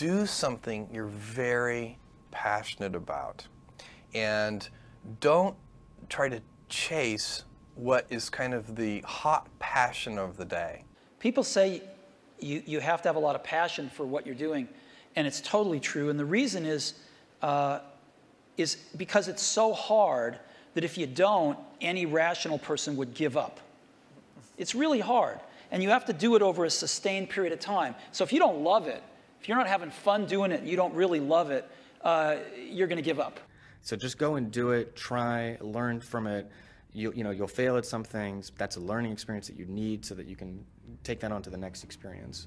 do something you're very passionate about. And don't try to chase what is kind of the hot passion of the day. People say you have to have a lot of passion for what you're doing, and it's totally true. And the reason is because it's so hard that if you don't, any rational person would give up. It's really hard, and you have to do it over a sustained period of time. So if you don't love it, if you're not having fun doing it, and you don't really love it, you're going to give up. So just go and do it, try, learn from it. You'll fail at some things. That's a learning experience that you need so that you can take that on to the next experience.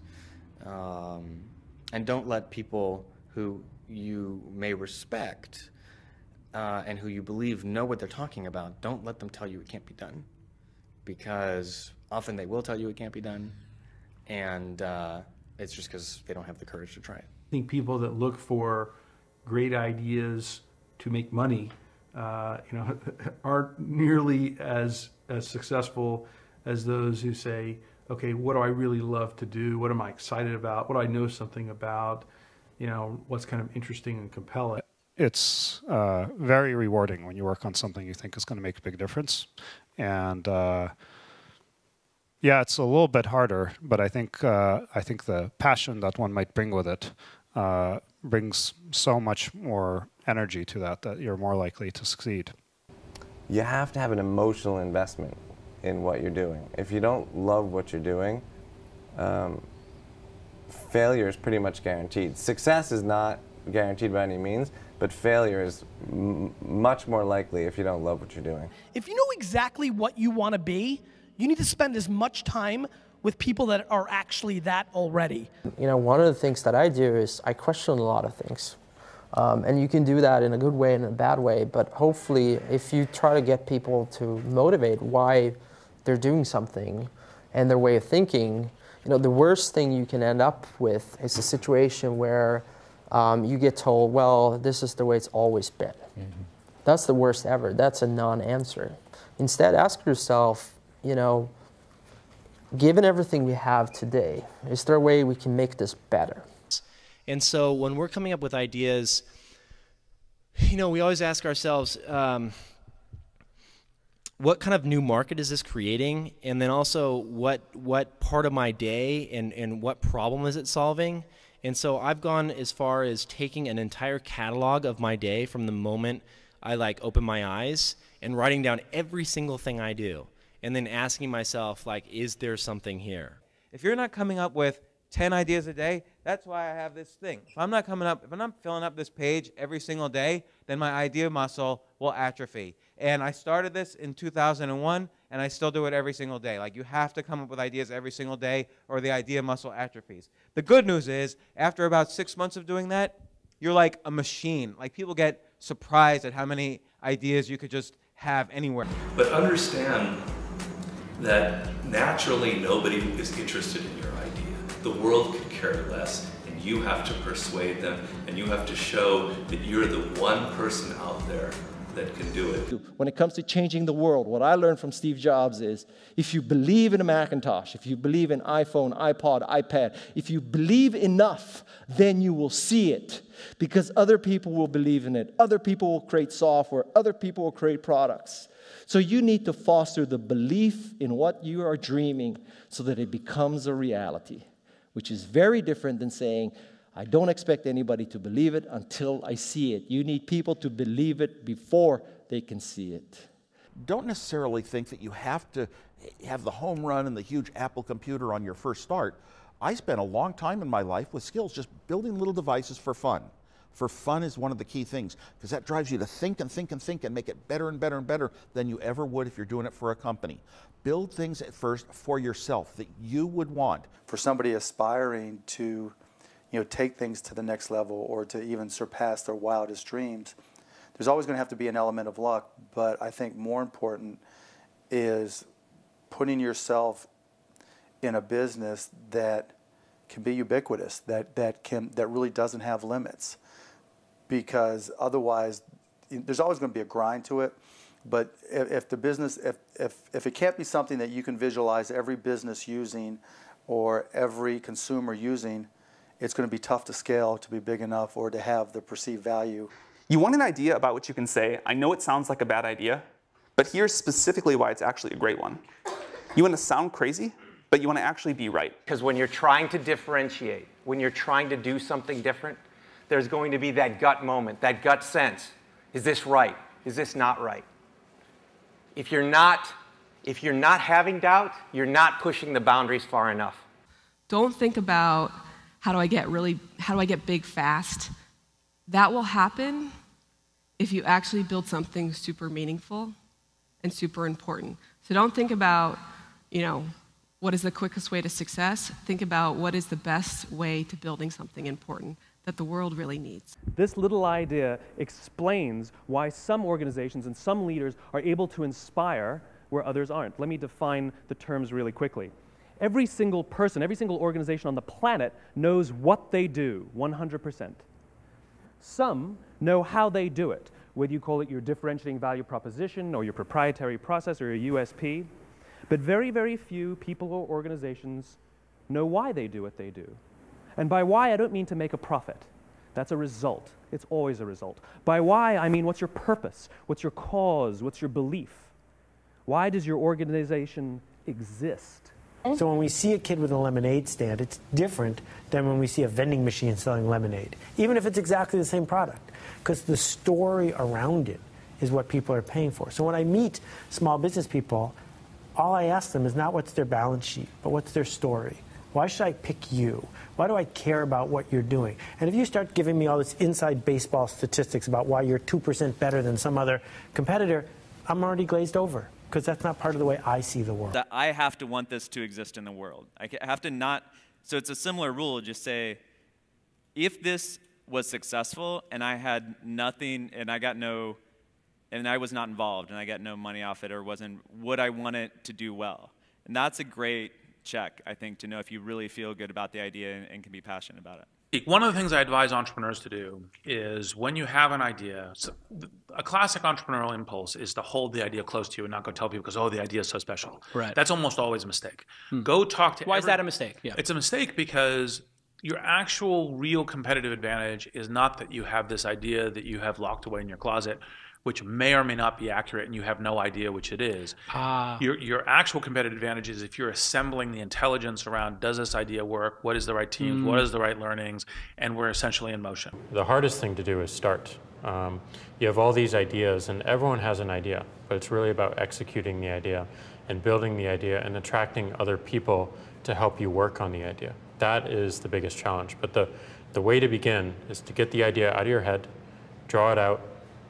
And don't let people who you may respect and who you believe know what they're talking about, don't let them tell you it can't be done. Because often they will tell you it can't be done, and it's just because they don't have the courage to try it. I think people that look for great ideas to make money, aren't nearly as successful as those who say, okay, what do I really love to do? What am I excited about? What do I know something about? What's kind of interesting and compelling? It's very rewarding when you work on something you think is going to make a big difference. And yeah, it's a little bit harder, but I think the passion that one might bring with it brings so much more energy to that you're more likely to succeed. You have to have an emotional investment in what you're doing. If you don't love what you're doing, failure is pretty much guaranteed. Success is not guaranteed by any means, but failure is much more likely if you don't love what you're doing. If you know exactly what you want to be, you need to spend as much time with people that are actually that already. One of the things that I do is I question a lot of things. And you can do that in a good way and in a bad way, but hopefully if you try to get people to motivate why they're doing something and their way of thinking, the worst thing you can end up with is a situation where you get told, well, this is the way it's always been. Mm-hmm. That's the worst ever. That's a non-answer. Instead, ask yourself, given everything we have today, is there a way we can make this better? And so when we're coming up with ideas, we always ask ourselves, what kind of new market is this creating? And then also, what part of my day and what problem is it solving? And so I've gone as far as taking an entire catalog of my day from the moment I open my eyes and writing down every single thing I do. And then asking myself, is there something here? If you're not coming up with 10 ideas a day, that's why I have this thing. If I'm not filling up this page every single day, then my idea muscle will atrophy. And I started this in 2001, and I still do it every single day. You have to come up with ideas every single day, or the idea muscle atrophies. The good news is, after about 6 months of doing that, you're like a machine. People get surprised at how many ideas you could just have anywhere. But understand that naturally nobody is interested in your idea. The world could care less, and you have to persuade them, and you have to show that you're the one person out there that can do it. When it comes to changing the world, what I learned from Steve Jobs is, if you believe in a Macintosh, if you believe in iPhone, iPod, iPad, if you believe enough, then you will see it. Because other people will believe in it. Other people will create software. Other people will create products. So you need to foster the belief in what you are dreaming so that it becomes a reality, which is very different than saying, I don't expect anybody to believe it until I see it. You need people to believe it before they can see it. Don't necessarily think that you have to have the home run and the huge Apple computer on your first start. I spent a long time in my life with skills just building little devices for fun. For fun is one of the key things, because that drives you to think and think and think and make it better and better and better than you ever would if you're doing it for a company. Build things at first for yourself that you would want. For somebody aspiring to take things to the next level or to even surpass their wildest dreams, there's always going to have to be an element of luck, but I think more important is putting yourself in a business that can be ubiquitous, that really doesn't have limits. Because otherwise, there's always going to be a grind to it. But if the business, if it can't be something that you can visualize every business using or every consumer using, it's going to be tough to scale to be big enough or to have the perceived value. You want an idea about which you can say, I know it sounds like a bad idea, but here's specifically why it's actually a great one. You want to sound crazy, but you want to actually be right. Because when you're trying to differentiate, when you're trying to do something different, there's going to be that gut moment, that gut sense. Is this right? Is this not right? If you're not having doubt, you're not pushing the boundaries far enough. Don't think about how do I get big fast. That will happen if you actually build something super meaningful and super important. So don't think about, what is the quickest way to success? Think about what is the best way to building something important that the world really needs. This little idea explains why some organizations and some leaders are able to inspire where others aren't. Let me define the terms really quickly. Every single person, every single organization on the planet knows what they do, 100%. Some know how they do it, whether you call it your differentiating value proposition or your proprietary process or your USP. But very, very few people or organizations know why they do what they do. And by why, I don't mean to make a profit. That's a result. It's always a result. By why, I mean what's your purpose? What's your cause? What's your belief? Why does your organization exist? So when we see a kid with a lemonade stand, it's different than when we see a vending machine selling lemonade, even if it's exactly the same product, because the story around it is what people are paying for. So when I meet small business people, all I ask them is not what's their balance sheet, but what's their story. Why should I pick you? Why do I care about what you're doing? And if you start giving me all this inside baseball statistics about why you're 2% better than some other competitor, I'm already glazed over, because that's not part of the way I see the world. That I have to want this to exist in the world. I have to not, so it's a similar rule, just say, if this was successful and I had nothing and I was not involved and I got no money off it or would I want it to do well? And that's a great check, I think, to know if you really feel good about the idea and can be passionate about it. One of the things I advise entrepreneurs to do is when you have an idea, a classic entrepreneurial impulse is to hold the idea close to you and not go tell people because, the idea is so special. Right. That's almost always a mistake. Go talk to Why is that a mistake? Yeah. It's a mistake because your actual real competitive advantage is not that you have this idea that you have locked away in your closet, which may or may not be accurate and you have no idea which it is. Your actual competitive advantage is if you're assembling the intelligence around, does this idea work? What is the right teams? What is the right learnings? And we're essentially in motion. The hardest thing to do is start. You have all these ideas and everyone has an idea, but it's really about executing the idea and building the idea and attracting other people to help you work on the idea. That is the biggest challenge. But the way to begin is to get the idea out of your head, draw it out,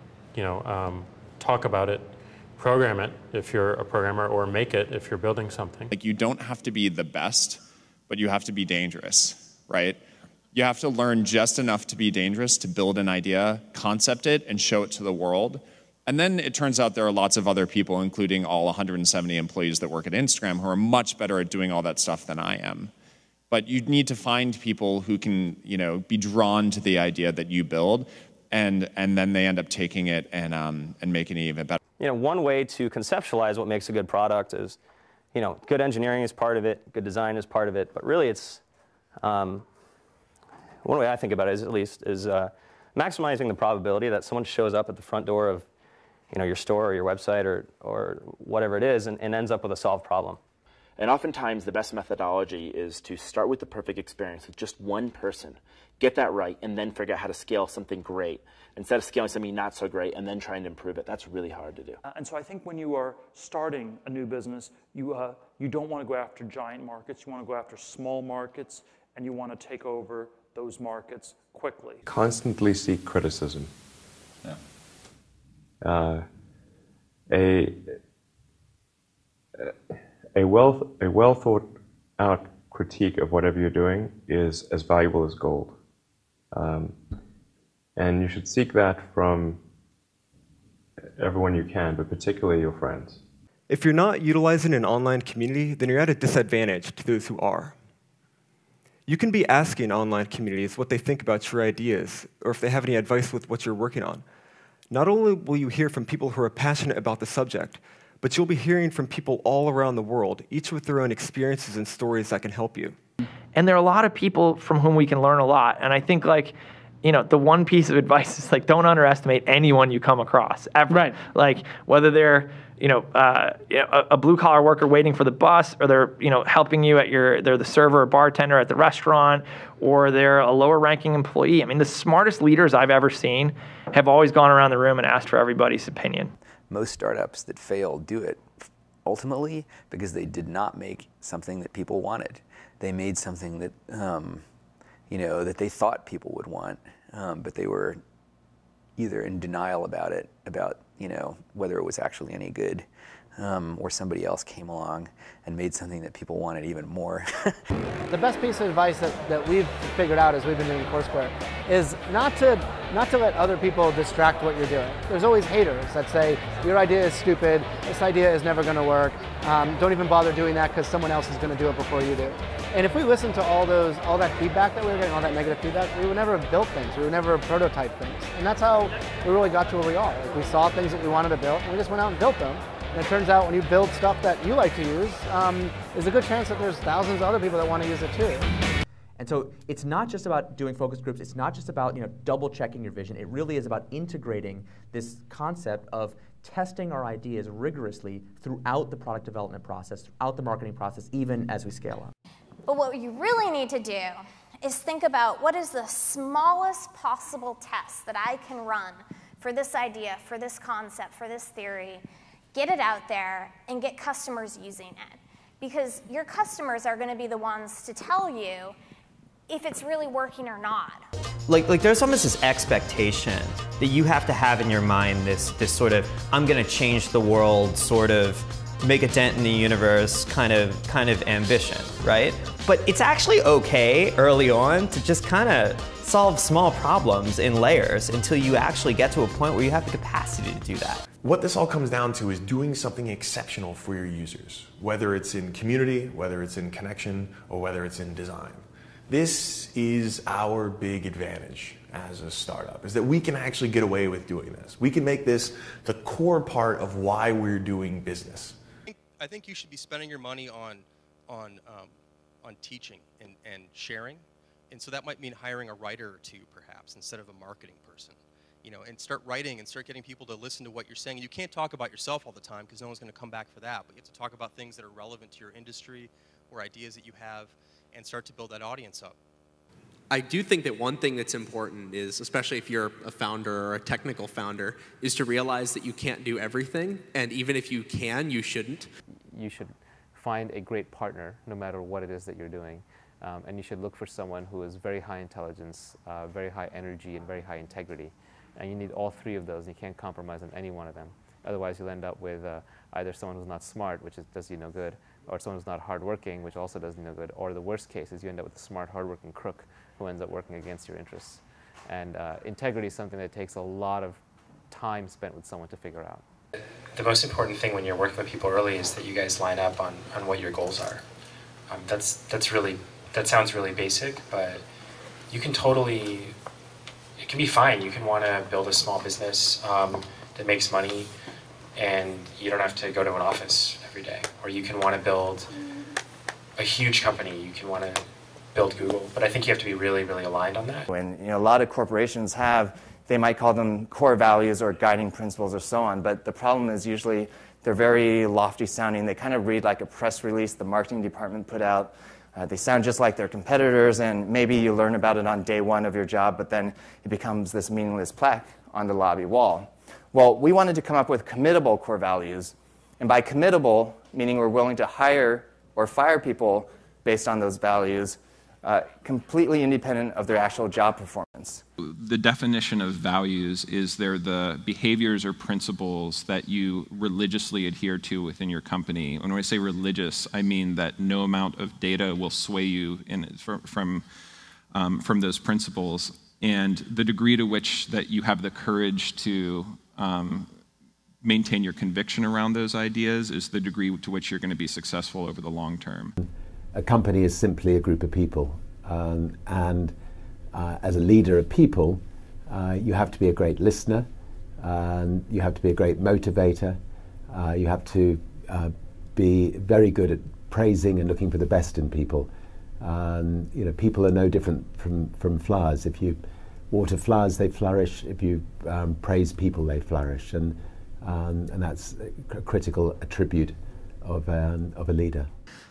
talk about it, program it if you're a programmer, or make it if you're building something. Like, you don't have to be the best, but you have to be dangerous, right? You have to learn just enough to be dangerous, to build an idea, concept it, and show it to the world. And then it turns out there are lots of other people, including all 170 employees that work at Instagram, who are much better at doing all that stuff than I am. But you need to find people who can, be drawn to the idea that you build, and then they end up taking it and making it even better. One way to conceptualize what makes a good product is, good engineering is part of it, good design is part of it, but really it's, one way I think about it is maximizing the probability that someone shows up at the front door of, your store or your website or whatever it is and ends up with a solved problem. And oftentimes the best methodology is to start with the perfect experience with just one person, get that right, and then figure out how to scale something great instead of scaling something not so great and then trying to improve it. That's really hard to do. And so I think when you are starting a new business, you don't want to go after giant markets. You want to go after small markets, and you want to take over those markets quickly. Constantly seek criticism. Yeah. A well thought out critique of whatever you're doing is as valuable as gold. And you should seek that from everyone you can, but particularly your friends. If you're not utilizing an online community, then you're at a disadvantage to those who are. You can be asking online communities what they think about your ideas, or if they have any advice with what you're working on. Not only will you hear from people who are passionate about the subject, but you'll be hearing from people all around the world, each with their own experiences and stories that can help you. And there are a lot of people from whom we can learn a lot. And I think like, you know, the one piece of advice is like, don't underestimate anyone you come across ever. Right. Like whether they're, a blue collar worker waiting for the bus, or they're, helping you at they're the server or bartender at the restaurant, or they're a lower ranking employee. I mean, the smartest leaders I've ever seen have always gone around the room and asked for everybody's opinion. Most startups that fail do it ultimately because they did not make something that people wanted. They made something that, that they thought people would want, but they were either in denial about it, about whether it was actually any good, or somebody else came along and made something that people wanted even more. The best piece of advice that we've figured out as we've been doing Foursquare is not to let other people distract what you're doing. There's always haters that say, your idea is stupid, this idea is never going to work, don't even bother doing that because someone else is going to do it before you do. And if we listened to all that feedback that we were getting, all that negative feedback, we would never have built things, we would never have prototyped things. And that's how we really got to where we are. Like, we saw things that we wanted to build, and we just went out and built them. And it turns out when you build stuff that you like to use, there's a good chance that there's thousands of other people that want to use it too. And so it's not just about doing focus groups, it's not just about double checking your vision, it really is about integrating this concept of testing our ideas rigorously throughout the product development process, throughout the marketing process, even as we scale up. But what you really need to do is think about what is the smallest possible test that I can run for this idea, for this concept, for this theory, get it out there, and get customers using it. Because your customers are going to be the ones to tell you if it's really working or not. Like there's almost this expectation that you have to have in your mind this sort of, I'm going to change the world, sort of make a dent in the universe kind of ambition, right? But it's actually okay early on to just kind of solve small problems in layers until you actually get to a point where you have the capacity to do that. What this all comes down to is doing something exceptional for your users, whether it's in community, whether it's in connection, or whether it's in design. This is our big advantage as a startup, is that we can actually get away with doing this. We can make this the core part of why we're doing business. I think you should be spending your money on teaching and sharing, and so that might mean hiring a writer or two, perhaps, instead of a marketing person. And start writing and start getting people to listen to what you're saying. You can't talk about yourself all the time because no one's going to come back for that, but you have to talk about things that are relevant to your industry or ideas that you have, and start to build that audience up. I do think that one thing that's important is, especially if you're a founder or a technical founder, is to realize that you can't do everything, and even if you can, you shouldn't. You should find a great partner no matter what it is that you're doing, and you should look for someone who is very high intelligence, very high energy, and very high integrity. And you need all three of those, and you can't compromise on any one of them. Otherwise, you'll end up with either someone who's not smart, which does you no good, or someone who's not hardworking, which also does you no good, or the worst case is you end up with a smart, hardworking crook who ends up working against your interests. And integrity is something that takes a lot of time spent with someone to figure out. The most important thing when you're working with people early is that you guys line up on what your goals are. That sounds really basic, but you can totally, it can be fine. You can want to build a small business that makes money and you don't have to go to an office every day. Or you can want to build a huge company. You can want to build Google. But I think you have to be really, really aligned on that. When a lot of corporations have, they might call them core values or guiding principles or so on, but the problem is usually they're very lofty sounding. They kind of read like a press release the marketing department put out. They sound just like their competitors, and maybe you learn about it on day one of your job, but then it becomes this meaningless plaque on the lobby wall. Well, we wanted to come up with committable core values, and by committable, meaning we're willing to hire or fire people based on those values, completely independent of their actual job performance. The definition of values is they're the behaviors or principles that you religiously adhere to within your company. When I say religious, I mean that no amount of data will sway you from those principles. And the degree to which that you have the courage to maintain your conviction around those ideas is the degree to which you're going to be successful over the long term. A company is simply a group of people, and as a leader of people, you have to be a great listener, you have to be a great motivator, you have to be very good at praising and looking for the best in people, People are no different from flowers. If you water flowers, they flourish. If you praise people, they flourish, and that's a critical attribute of a leader.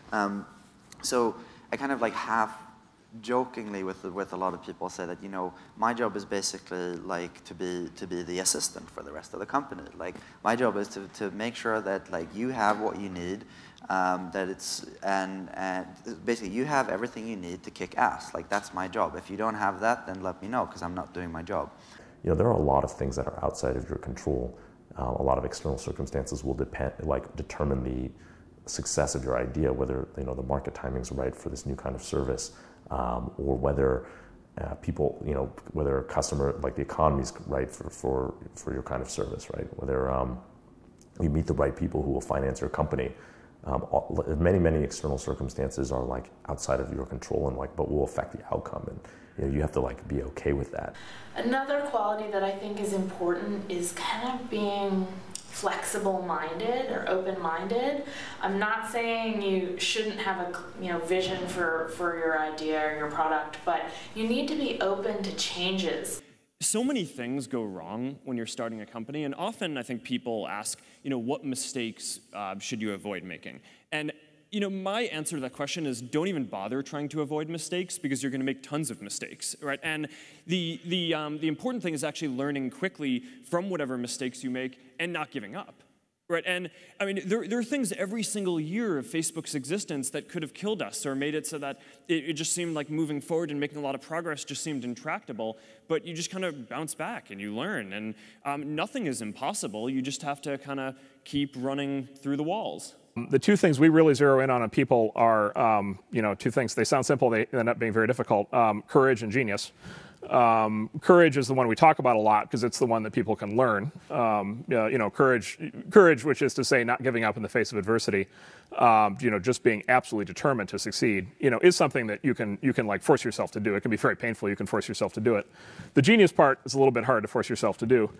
So I kind of like half jokingly with a lot of people say that, my job is basically like to be the assistant for the rest of the company. Like my job is to make sure that like you have what you need, that it's and basically you have everything you need to kick ass. Like that's my job. If you don't have that, then let me know because I'm not doing my job. There are a lot of things that are outside of your control. A lot of external circumstances will determine the success of your idea, whether the market timing's right for this new kind of service. Or whether people, whether a customer, like the economy's right for your kind of service, right? Whether you meet the right people who will finance your company. Many external circumstances are like outside of your control and but will affect the outcome, and you have to be okay with that. Another quality that I think is important is kind of being flexible-minded or open-minded. I'm not saying you shouldn't have a vision for your idea or your product, but you need to be open to changes. So many things go wrong when you're starting a company, and often I think people ask, what mistakes should you avoid making? And my answer to that question is don't even bother trying to avoid mistakes because you're going to make tons of mistakes, right? And the important thing is actually learning quickly from whatever mistakes you make and not giving up, right? And I mean, there are things every single year of Facebook's existence that could have killed us or made it so that it just seemed like moving forward and making a lot of progress just seemed intractable, but you just kind of bounce back and you learn. And nothing is impossible. You just have to kind of keep running through the walls. The two things we really zero in on people are, two things. They sound simple, they end up being very difficult. Courage and genius. Courage is the one we talk about a lot because it's the one that people can learn. Courage, which is to say not giving up in the face of adversity, just being absolutely determined to succeed, is something that you can like force yourself to do. It can be very painful. You can force yourself to do it. The genius part is a little bit hard to force yourself to do.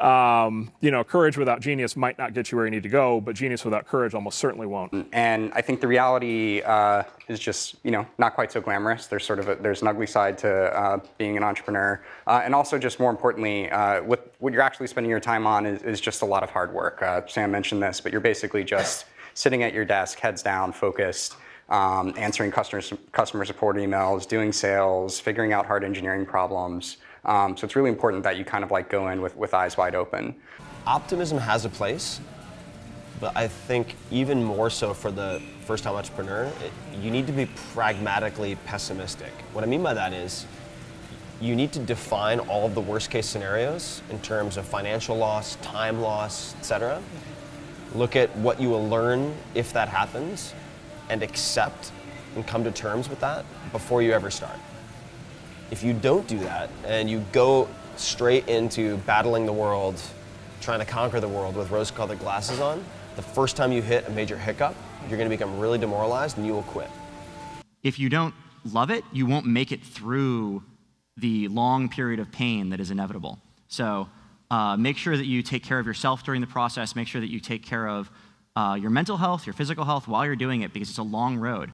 Courage without genius might not get you where you need to go, but genius without courage almost certainly won't. And I think the reality is just, not quite so glamorous. There's there's an ugly side to being an entrepreneur. And also just more importantly, what you're actually spending your time on is just a lot of hard work. Sam mentioned this, but you're basically just sitting at your desk, heads down, focused, answering customer support emails, doing sales, figuring out hard engineering problems. So it's really important that you kind of go in with eyes wide open. Optimism has a place, but I think even more so for the first-time entrepreneur, you need to be pragmatically pessimistic. What I mean by that is you need to define all of the worst-case scenarios in terms of financial loss, time loss, etc. Look at what you will learn if that happens and accept and come to terms with that before you ever start. If you don't do that and you go straight into battling the world, trying to conquer the world with rose-colored glasses on, the first time you hit a major hiccup, you're going to become really demoralized and you will quit. If you don't love it, you won't make it through the long period of pain that is inevitable. So make sure that you take care of yourself during the process. Make sure that you take care of your mental health, your physical health while you're doing it because it's a long road.